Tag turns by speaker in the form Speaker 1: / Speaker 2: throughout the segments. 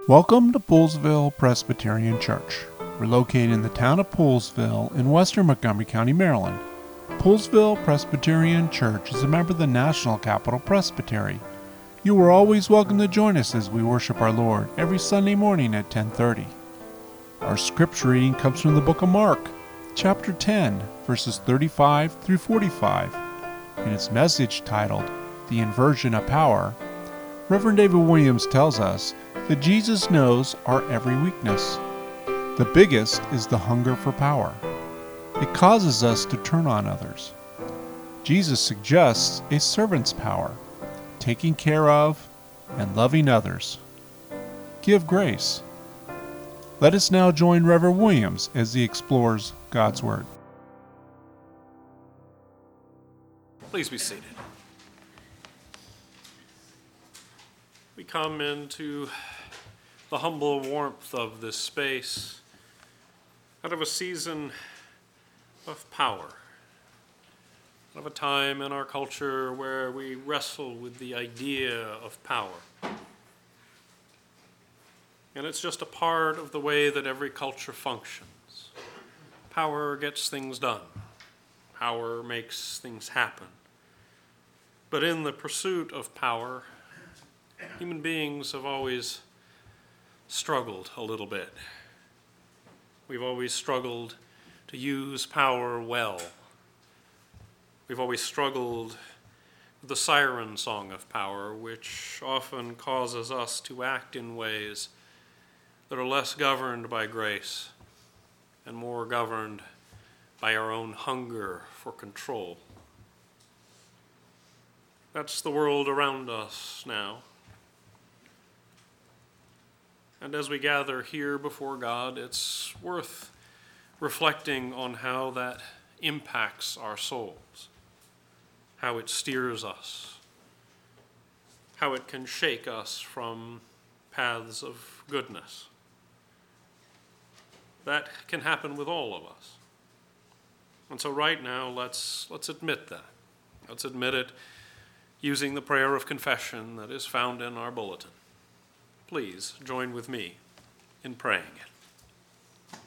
Speaker 1: Welcome to Poolesville Presbyterian Church. We're located in the town of Poolesville in western Montgomery County, Maryland. Poolesville Presbyterian Church is a member of the National Capital Presbytery. You are always welcome to join us as we worship our Lord every Sunday morning at 10:30. Our scripture reading comes from the book of Mark, chapter 10, verses 35 through 45. In its message titled, The Inversion of Power, Reverend David Williams tells us that Jesus knows our every weakness. The biggest is the hunger for power. It causes us to turn on others. Jesus suggests a servant's power, taking care of and loving others. Give grace. Let us now join Reverend Williams as he explores God's Word.
Speaker 2: Please be seated. We come into the humble warmth of this space out of a season of power, out of a time in our culture where we wrestle with the idea of power. And it's just a part of the way that every culture functions. Power gets things done. Power makes things happen. But in the pursuit of power, human beings have always struggled a little bit. We've always struggled to use power well. We've always struggled with the siren song of power, which often causes us to act in ways that are less governed by grace and more governed by our own hunger for control. That's the world around us now. And as we gather here before God, it's worth reflecting on how that impacts our souls, how it steers us, how it can shake us from paths of goodness. That can happen with all of us. And so right now, let's admit that. Let's admit it using the prayer of confession that is found in our bulletin. Please join with me in praying it.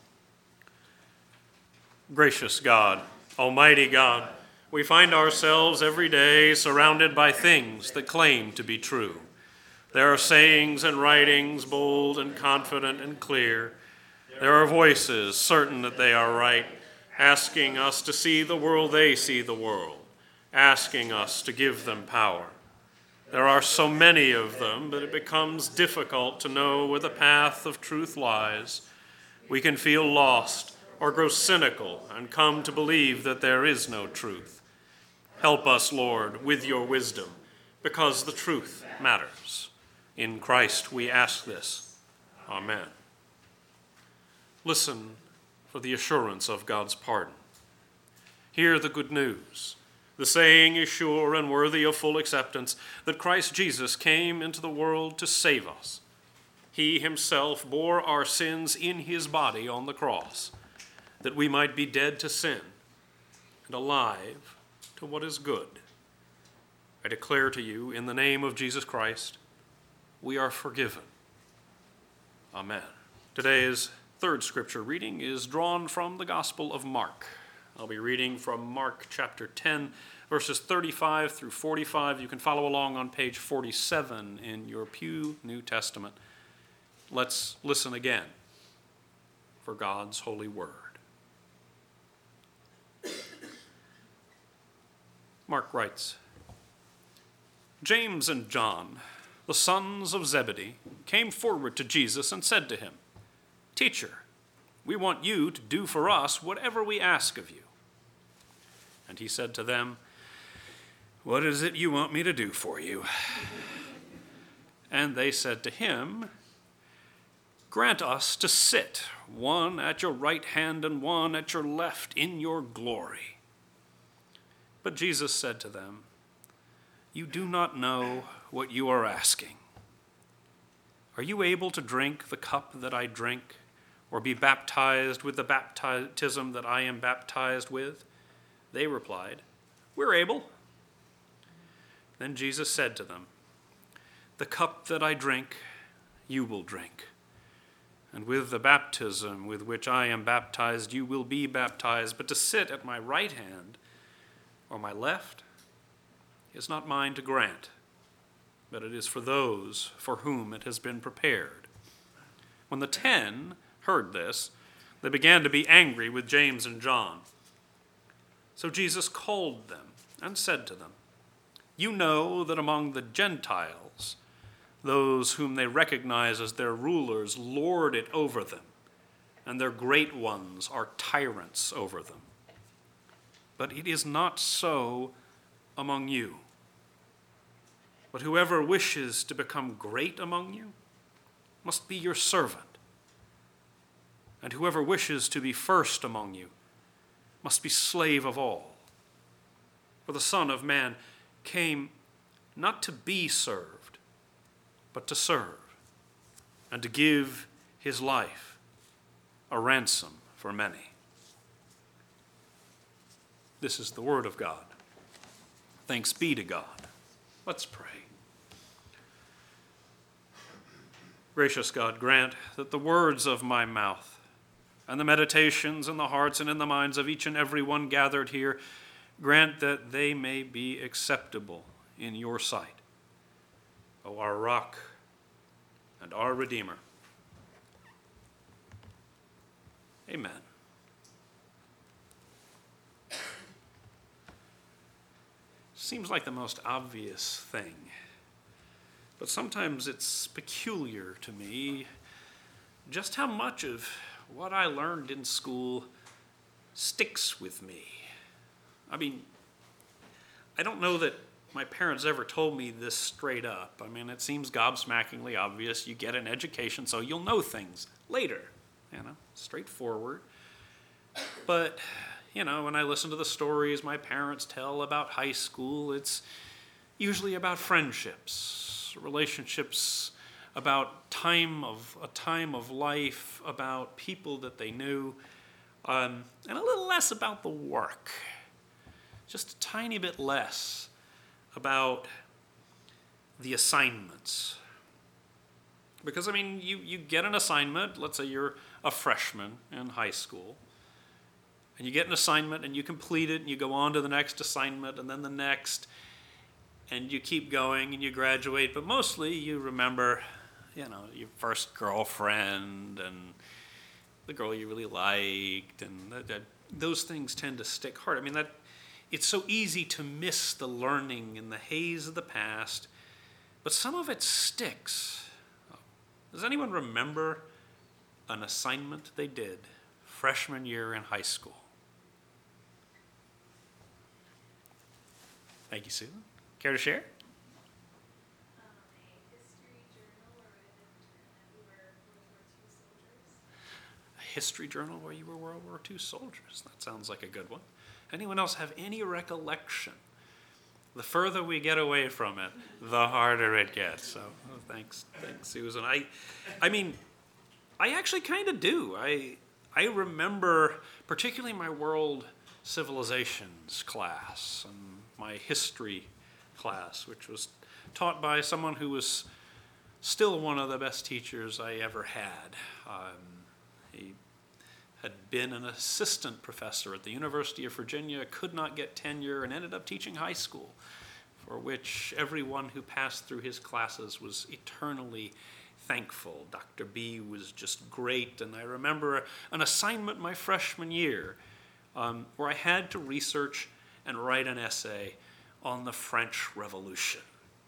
Speaker 2: Gracious God, Almighty God, we find ourselves every day surrounded by things that claim to be true. There are sayings and writings bold and confident and clear. There are voices certain that they are right, asking us to see the world they see the world, asking us to give them power. There are so many of them that it becomes difficult to know where the path of truth lies. We can feel lost or grow cynical and come to believe that there is no truth. Help us, Lord, with your wisdom, because the truth matters. In Christ we ask this. Amen. Listen for the assurance of God's pardon. Hear the good news. The saying is sure and worthy of full acceptance that Christ Jesus came into the world to save us. He himself bore our sins in his body on the cross, that we might be dead to sin and alive to what is good. I declare to you, in the name of Jesus Christ, we are forgiven. Amen. Today's third scripture reading is drawn from the Gospel of Mark. I'll be reading from Mark chapter 10, verses 35 through 45. You can follow along on page 47 in your Pew New Testament. Let's listen again for God's holy word. Mark writes, James and John, the sons of Zebedee, came forward to Jesus and said to him, Teacher, we want you to do for us whatever we ask of you. And he said to them, What is it you want me to do for you? And they said to him, Grant us to sit, one at your right hand and one at your left, in your glory. But Jesus said to them, You do not know what you are asking. Are you able to drink the cup that I drink, or be baptized with the baptism that I am baptized with? They replied, We're able. Then Jesus said to them, The cup that I drink, you will drink. And with the baptism with which I am baptized, you will be baptized. But to sit at my right hand or my left is not mine to grant, but it is for those for whom it has been prepared." When the 10 heard this, they began to be angry with James and John. So Jesus called them and said to them, "You know that among the Gentiles, those whom they recognize as their rulers lord it over them, and their great ones are tyrants over them. But it is not so among you. But whoever wishes to become great among you must be your servant. And whoever wishes to be first among you must be slave of all. For the Son of Man came not to be served, but to serve, and to give his life a ransom for many." This is the word of God. Thanks be to God. Let's pray. Gracious God, grant that the words of my mouth and the meditations in the hearts and in the minds of each and every one gathered here, grant that they may be acceptable in your sight, O our rock and our Redeemer. Amen. Seems like the most obvious thing, but sometimes it's peculiar to me just how much of what I learned in school sticks with me. I mean, I don't know that my parents ever told me this straight up. I mean, it seems gobsmackingly obvious. You get an education, so you'll know things later, straightforward. But, when I listen to the stories my parents tell about high school, it's usually about friendships, relationships, about a time of life, about people that they knew, and a little less about the work. Just a tiny bit less about the assignments. Because, you get an assignment. Let's say you're a freshman in high school, and you get an assignment, and you complete it, and you go on to the next assignment, and then the next, and you keep going, and you graduate. But mostly you remember, your first girlfriend, and the girl you really liked, and those things tend to stick hard. It's so easy to miss the learning in the haze of the past, but some of it sticks. Does anyone remember an assignment they did freshman year in high school? Thank you, Susan. Care to share? A history journal where you were World War II soldiers. That sounds like a good one. Anyone else have any recollection? The further we get away from it, the harder it gets. So, thanks, Susan. I actually kind of do. I remember particularly my world civilizations class and my history class, which was taught by someone who was still one of the best teachers I ever had. He had been an assistant professor at the University of Virginia, could not get tenure, and ended up teaching high school, for which everyone who passed through his classes was eternally thankful. Dr. B was just great, and I remember an assignment my freshman year where I had to research and write an essay on the French Revolution.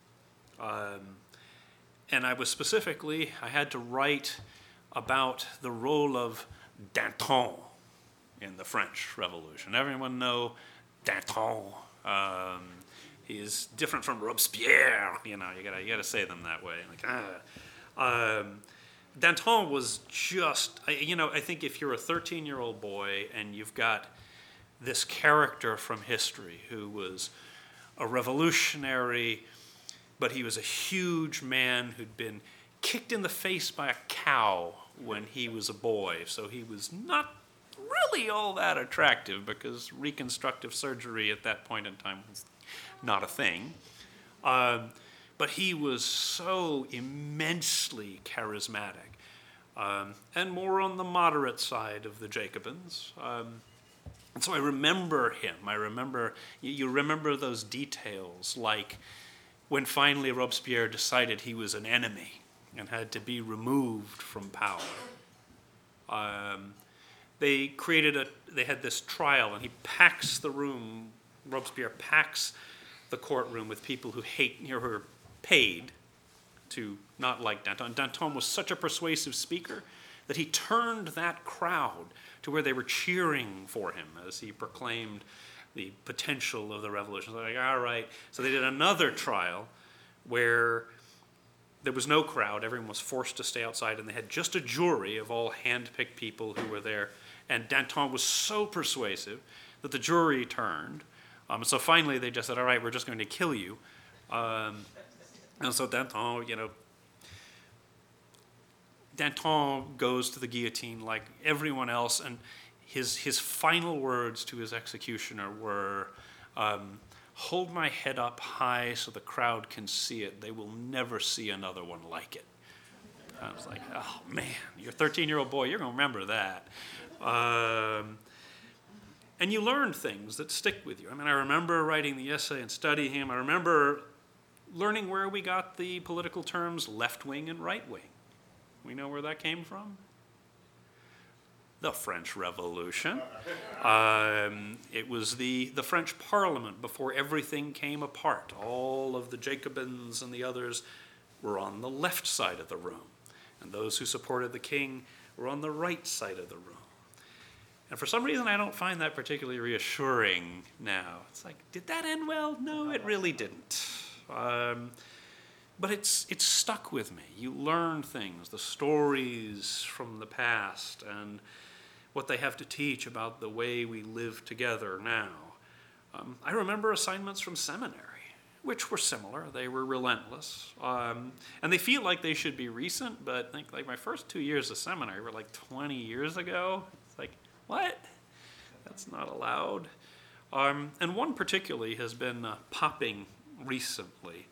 Speaker 2: And I had to write about the role of Danton in the French Revolution. Everyone know Danton. He is different from Robespierre. You gotta say them that way. Danton was just, I think if you're a 13-year-old boy and you've got this character from history who was a revolutionary, but he was a huge man who'd been kicked in the face by a cow when he was a boy, so he was not really all that attractive because reconstructive surgery at that point in time was not a thing. But But he was so immensely charismatic, and more on the moderate side of the Jacobins. And so I remember him. You remember those details, like when finally Robespierre decided he was an enemy and had to be removed from power. They had this trial, and he packs the room. Robespierre packs the courtroom with people who are paid to not like Danton. Danton was such a persuasive speaker that he turned that crowd to where they were cheering for him as he proclaimed the potential of the revolution. So they're like, all right. So they did another trial where there was no crowd. Everyone was forced to stay outside, and they had just a jury of all hand-picked people who were there. And Danton was so persuasive that the jury turned. So finally they just said, all right, we're just going to kill you. And so Danton goes to the guillotine like everyone else, and his final words to his executioner were, hold my head up high so the crowd can see it. They will never see another one like it. I was like, oh man, you're a 13-year-old boy, you're going to remember that. And you learn things that stick with you. I mean, I remember writing the essay and studying him. I remember learning where we got the political terms left wing and right wing. We know where that came from? The French Revolution. It was the French Parliament before everything came apart. All of the Jacobins and the others were on the left side of the room, and those who supported the king were on the right side of the room. And for some reason, I don't find that particularly reassuring now. It's like, did that end well? No, it really didn't. But it's stuck with me. You learn things, the stories from the past, and what they have to teach about the way we live together now. I remember assignments from seminary, which were similar. They were relentless. And they feel like they should be recent, but I think like my first 2 years of seminary were like 20 years ago. It's like, what? That's not allowed. And one particularly has been popping recently.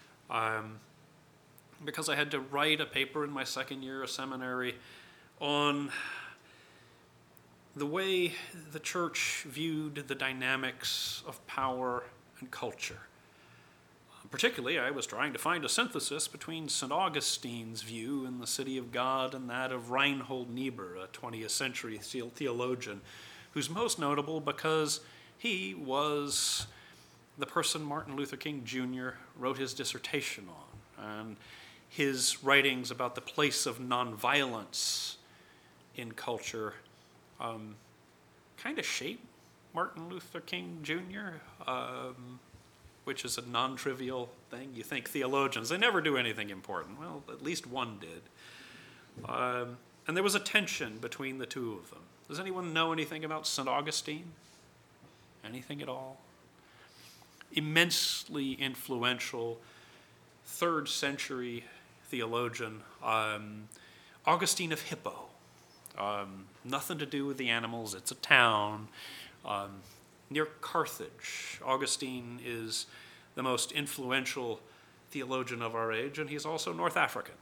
Speaker 2: Because I had to write a paper in my second year of seminary on the way the church viewed the dynamics of power and culture. Particularly, I was trying to find a synthesis between St. Augustine's view in the City of God and that of Reinhold Niebuhr, a 20th century theologian, who's most notable because he was the person Martin Luther King Jr. wrote his dissertation on. And his writings about the place of nonviolence in culture kind of shaped Martin Luther King Jr., which is a non-trivial thing. You think theologians, they never do anything important. Well, at least one did. And there was a tension between the two of them. Does anyone know anything about St. Augustine? Anything at all? Immensely influential 3rd century theologian, Augustine of Hippo. Nothing to do with the animals. It's a town near Carthage. Augustine is the most influential theologian of our age, and he's also North African.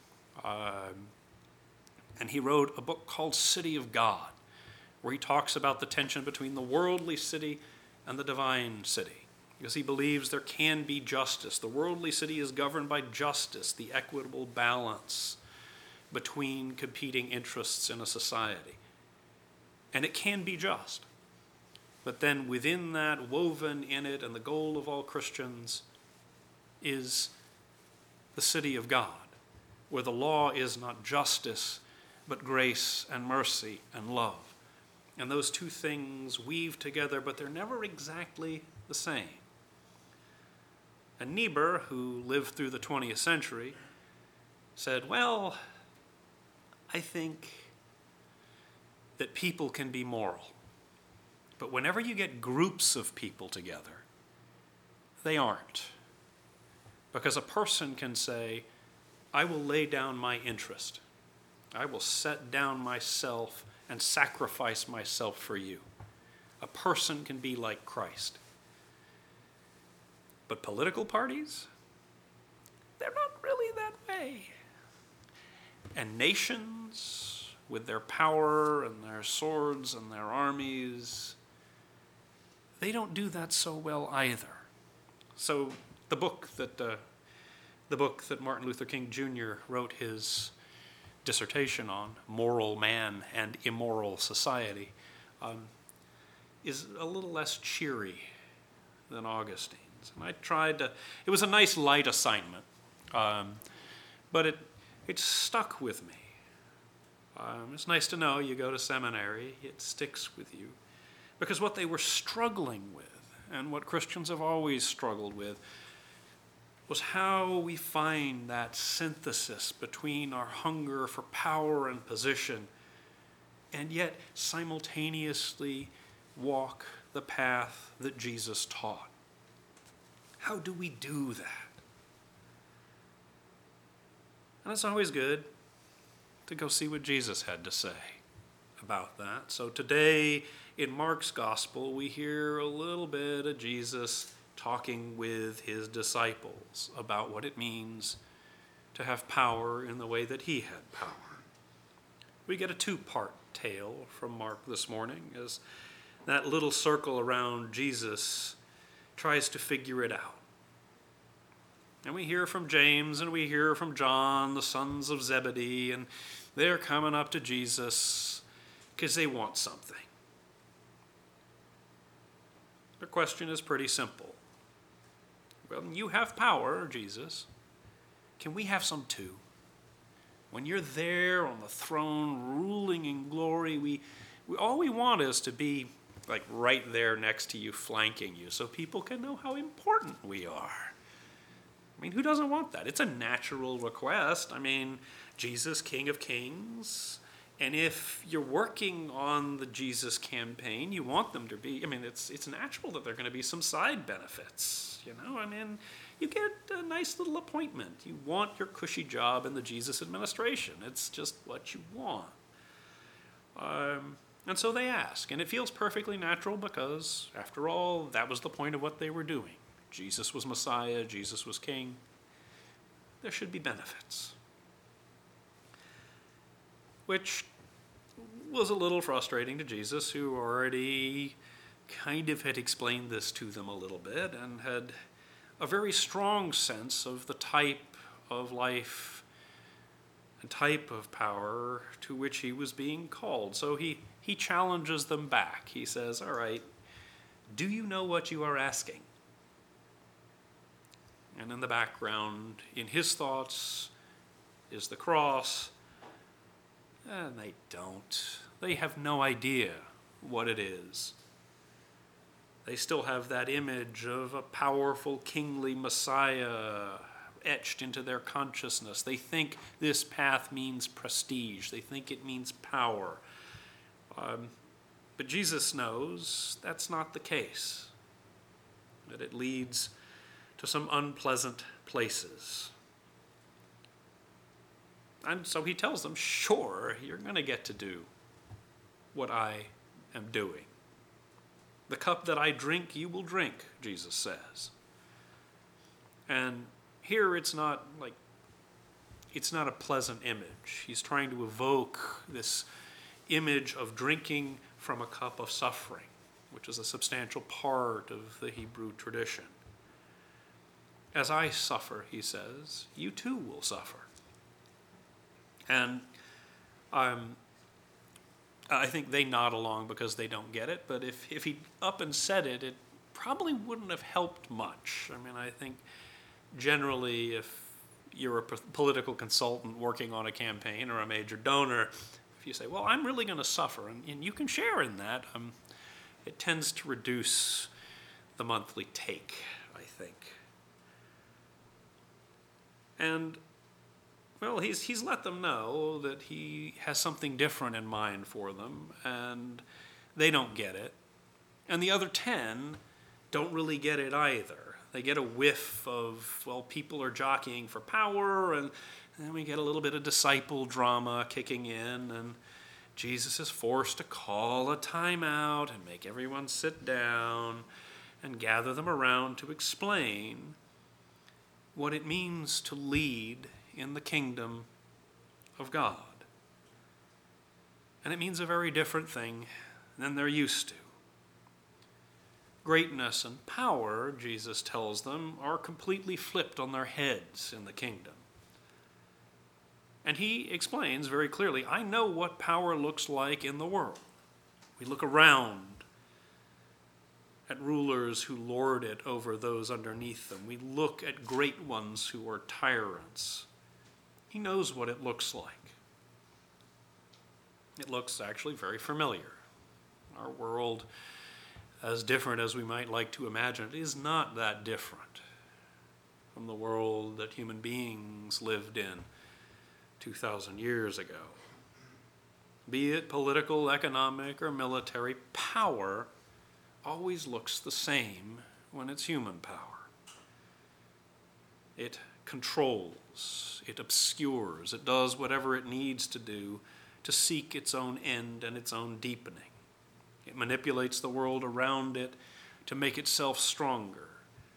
Speaker 2: And he wrote a book called City of God, where he talks about the tension between the worldly city and the divine city, because he believes there can be justice. The worldly city is governed by justice, the equitable balance between competing interests in a society. And it can be just. But then within that, woven in it, and the goal of all Christians is the city of God, where the law is not justice, but grace and mercy and love. And those two things weave together, but they're never exactly the same. And Niebuhr, who lived through the 20th century, said, well, I think that people can be moral. But whenever you get groups of people together, they aren't. Because a person can say, I will lay down my interest. I will set down myself and sacrifice myself for you. A person can be like Christ. But political parties, they're not really that way. And nations, with their power and their swords and their armies, they don't do that so well either. So the book that Martin Luther King Jr. wrote his dissertation on, Moral Man and Immoral Society, is a little less cheery than Augustine's. And I tried to, it was a nice light assignment, but it stuck with me. It's nice to know you go to seminary, it sticks with you. Because what they were struggling with, and what Christians have always struggled with, was how we find that synthesis between our hunger for power and position, and yet simultaneously walk the path that Jesus taught. How do we do that? And it's always good to go see what Jesus had to say about that. So today in Mark's gospel, we hear a little bit of Jesus talking with his disciples about what it means to have power in the way that he had power. We get a two-part tale from Mark this morning as that little circle around Jesus tries to figure it out. And we hear from James and we hear from John, the sons of Zebedee, and they're coming up to Jesus because they want something. The question is pretty simple. Well, you have power, Jesus. Can we have some too? When you're there on the throne, ruling in glory, we all we want is to be like right there next to you, flanking you, so people can know how important we are. I mean, who doesn't want that? It's a natural request. I mean, Jesus, King of Kings. And if you're working on the Jesus campaign, you want them to be, I mean, it's natural that there are going to be some side benefits, you know? I mean, you get a nice little appointment. You want your cushy job in the Jesus administration. It's just what you want. And so they ask, and it feels perfectly natural because, after all, that was the point of what they were doing. Jesus was Messiah, Jesus was King. There should be benefits. Which was a little frustrating to Jesus, who already kind of had explained this to them a little bit and had a very strong sense of the type of life and type of power to which he was being called. So he challenges them back. He says, all right, do you know what you are asking? And in the background, in his thoughts, is the cross. And they don't. They have no idea what it is. They still have that image of a powerful, kingly Messiah etched into their consciousness. They think this path means prestige. They think it means power. But Jesus knows that's not the case, that it leads to some unpleasant places. And so he tells them, sure, you're going to get to do what I am doing. The cup that I drink, you will drink, Jesus says. And here it's not a pleasant image. He's trying to evoke this image of drinking from a cup of suffering, which is a substantial part of the Hebrew tradition. As I suffer, he says, you too will suffer. And I think they nod along because they don't get it, but if he up and said it, it probably wouldn't have helped much. I mean, I think generally if you're a political consultant working on a campaign or a major donor, if you say, well, I'm really going to suffer, and you can share in that, it tends to reduce the monthly take, I think. And well, he's let them know that he has something different in mind for them, and they don't get it. And the other 10 don't really get it either. They get a whiff of, well, people are jockeying for power, and then we get a little bit of disciple drama kicking in, and Jesus is forced to call a timeout and make everyone sit down and gather them around to explain what it means to lead in the kingdom of God. And it means a very different thing than they're used to. Greatness and power, Jesus tells them, are completely flipped on their heads in the kingdom. And he explains very clearly, I know what power looks like in the world. We look around at rulers who lord it over those underneath them. We look at great ones who are tyrants. He knows what it looks like. It looks actually very familiar. Our world, as different as we might like to imagine it, is not that different from the world that human beings lived in 2,000 years ago. Be it political, economic, or military, power always looks the same when it's human power. It controls, it obscures, it does whatever it needs to do to seek its own end and its own deepening. It manipulates the world around it to make itself stronger.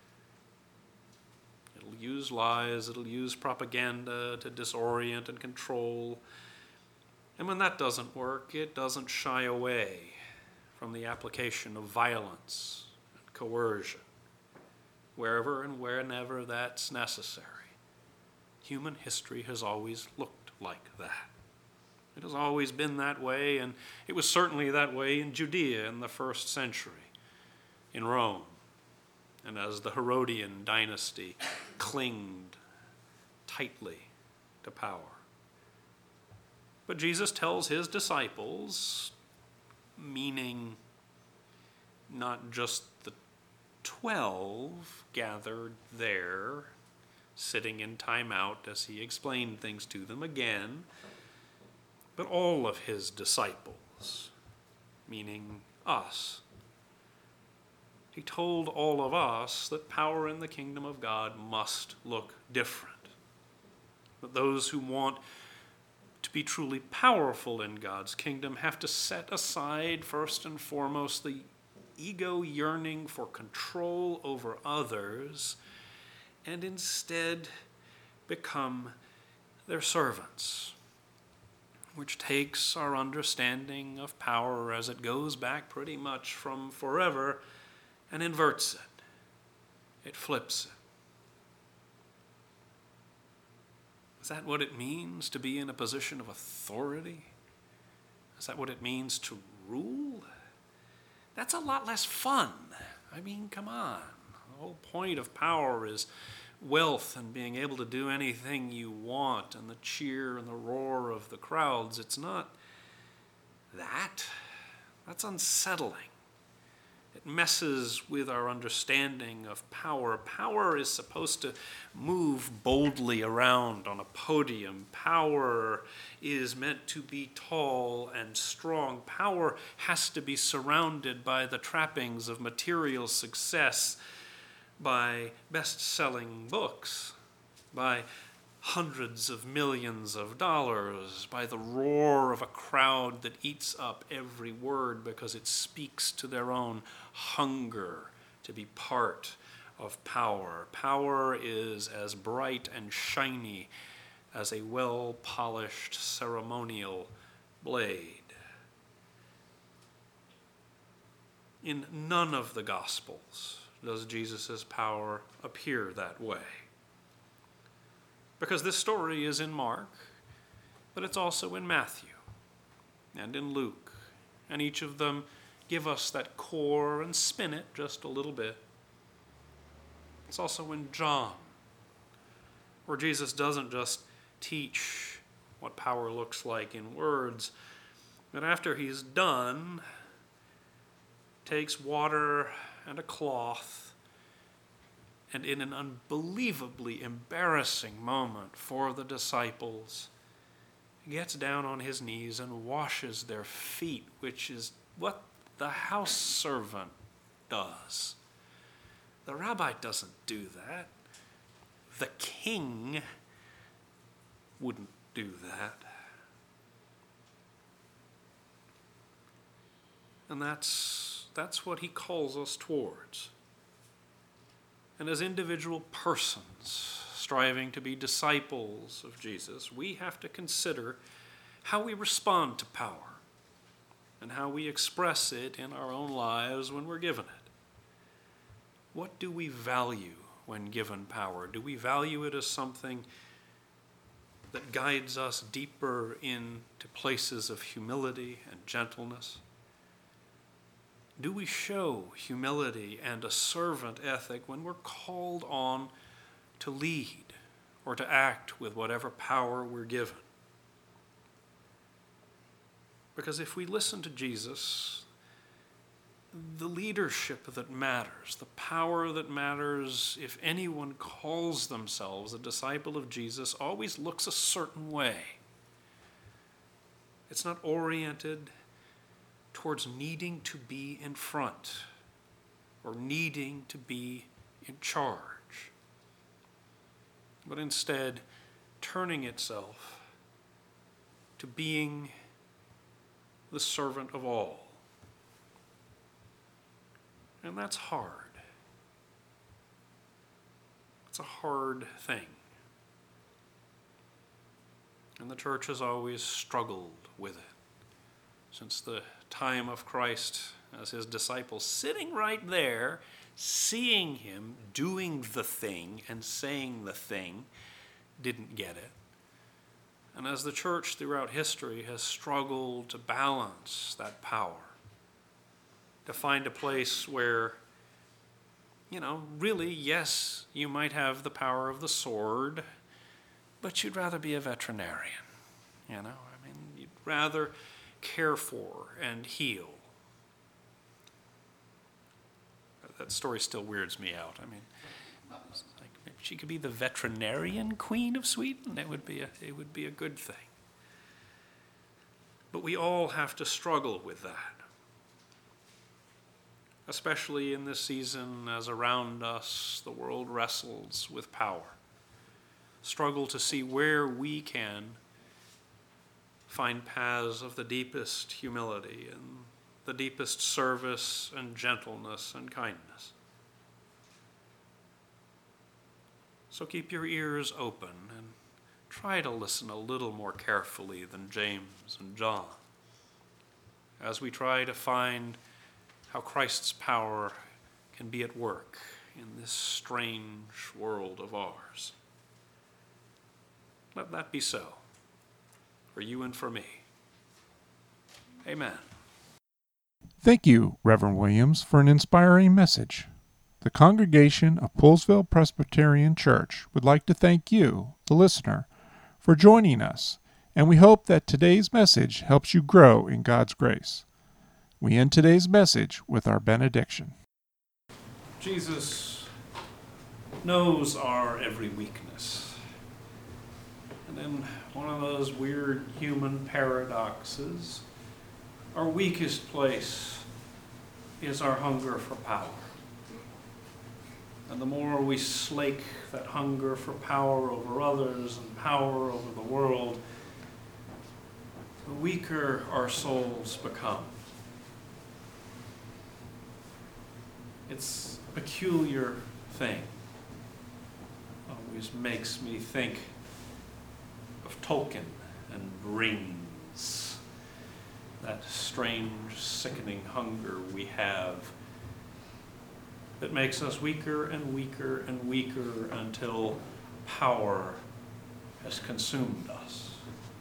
Speaker 2: It'll use lies, it'll use propaganda to disorient and control. And when that doesn't work, it doesn't shy away from the application of violence and coercion, wherever and whenever that's necessary. Human history has always looked like that. It has always been that way, and it was certainly that way in Judea in the first century, in Rome, and as the Herodian dynasty clinged tightly to power. But Jesus tells his disciples, meaning not just the 12 gathered there, sitting in timeout as he explained things to them again, but all of his disciples, meaning us. He told all of us that power in the kingdom of God must look different. That those who want to be truly powerful in God's kingdom have to set aside, first and foremost, the ego yearning for control over others and instead become their servants, which takes our understanding of power as it goes back pretty much from forever and inverts it. It flips it. Is that what it means to be in a position of authority? Is that what it means to rule? That's a lot less fun. I mean, come on. The whole point of power is wealth and being able to do anything you want and the cheer and the roar of the crowds. It's not that. That's unsettling. It messes with our understanding of power. Power is supposed to move boldly around on a podium. Power is meant to be tall and strong. Power has to be surrounded by the trappings of material success, by best-selling books, by hundreds of millions of dollars, by the roar of a crowd that eats up every word because it speaks to their own hunger to be part of power. Power is as bright and shiny as a well-polished ceremonial blade. In none of the Gospels does Jesus' power appear that way. Because this story is in Mark, but it's also in Matthew and in Luke. And each of them give us that core and spin it just a little bit. It's also in John, where Jesus doesn't just teach what power looks like in words, but after he's done, takes water and a cloth, and in an unbelievably embarrassing moment for the disciples, he gets down on his knees and washes their feet, which is what the house servant does. The rabbi doesn't do that. The king wouldn't do that. And that's what he calls us towards. And as individual persons, striving to be disciples of Jesus, we have to consider how we respond to power and how we express it in our own lives when we're given it. What do we value when given power? Do we value it as something that guides us deeper into places of humility and gentleness? Do we show humility and a servant ethic when we're called on to lead or to act with whatever power we're given? Because if we listen to Jesus, the leadership that matters, the power that matters, if anyone calls themselves a disciple of Jesus, always looks a certain way. It's not oriented towards needing to be in front or needing to be in charge, but instead turning itself to being the servant of all. And that's hard. It's a hard thing. And the church has always struggled with it since the time of Christ as his disciples, sitting right there, seeing him doing the thing and saying the thing, didn't get it. And as the church throughout history has struggled to balance that power, to find a place where, really, yes, you might have the power of the sword, but you'd rather be a veterinarian, you'd rather care for and heal. That story still weirds me out. It's like if she could be the veterinarian queen of Sweden, it would be a good thing. But we all have to struggle with that, especially in this season as around us the world wrestles with power. Struggle to see where we can find paths of the deepest humility and the deepest service and gentleness and kindness. So keep your ears open and try to listen a little more carefully than James and John as we try to find how Christ's power can be at work in this strange world of ours. Let that be so, for you and for me. Amen.
Speaker 1: Thank you, Reverend Williams, for an inspiring message. The congregation of Poolesville Presbyterian Church would like to thank you, the listener, for joining us, and we hope that today's message helps you grow in God's grace. We end today's message with our benediction.
Speaker 2: Jesus knows our every weakness. And in one of those weird human paradoxes, our weakest place is our hunger for power. And the more we slake that hunger for power over others and power over the world, the weaker our souls become. It's a peculiar thing. Always makes me think of Tolkien and rings. That strange, sickening hunger we have that makes us weaker and weaker and weaker until power has consumed us.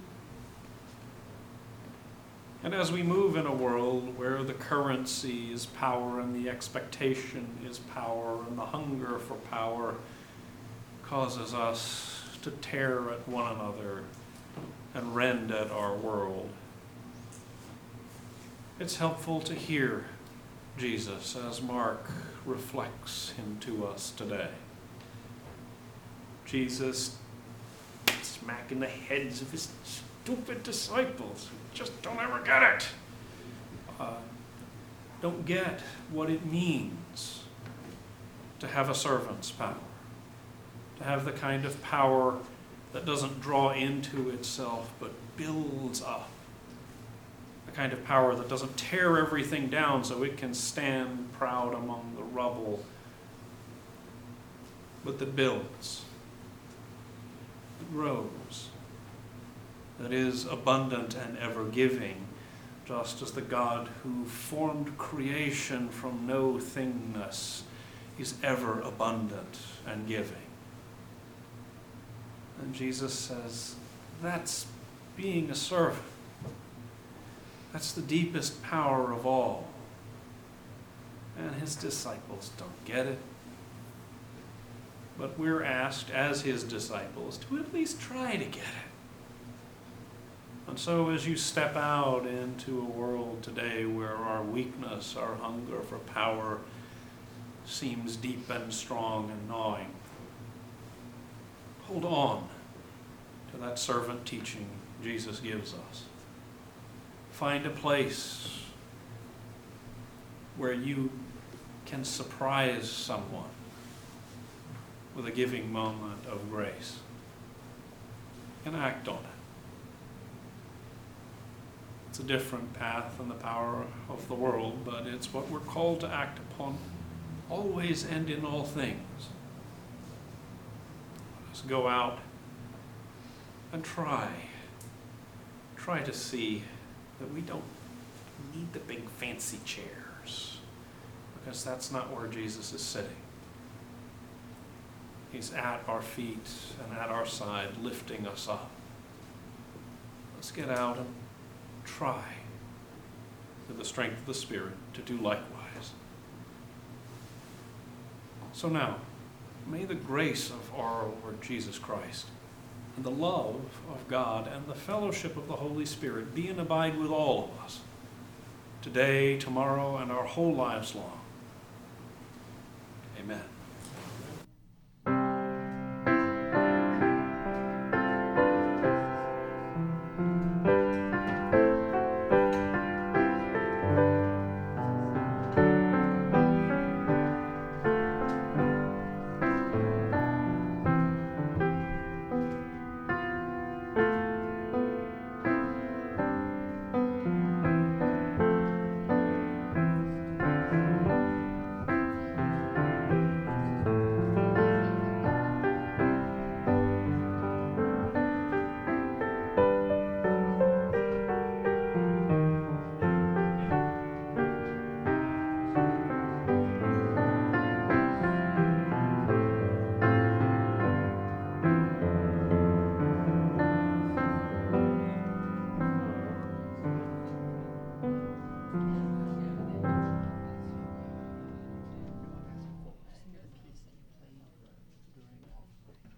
Speaker 2: And as we move in a world where the currency is power and the expectation is power and the hunger for power causes us to tear at one another and rend at our world, it's helpful to hear Jesus as Mark reflects him to us today. Jesus smacking the heads of his stupid disciples who just don't ever get it. Don't get what it means to have a servant's power, to have the kind of power that doesn't draw into itself but builds up, the kind of power that doesn't tear everything down so it can stand proud among the rubble, but that builds grows, that is abundant and ever-giving, just as the God who formed creation from no thingness is ever abundant and giving. And Jesus says, that's being a servant. That's the deepest power of all. And his disciples don't get it. But we're asked, as his disciples, to at least try to get it. And so as you step out into a world today where our weakness, our hunger for power seems deep and strong and gnawing, hold on to that servant teaching Jesus gives us. Find a place where you can surprise someone with a giving moment of grace and act on it. It's a different path than the power of the world, but it's what we're called to act upon always and in all things. Let's go out and try to see that we don't need the big fancy chairs, because that's not where Jesus is sitting. He's at our feet and at our side, lifting us up. Let's get out and try, with the strength of the Spirit, to do likewise. So now, may the grace of our Lord Jesus Christ, and the love of God, and the fellowship of the Holy Spirit be and abide with all of us, today, tomorrow, and our whole lives long. Amen.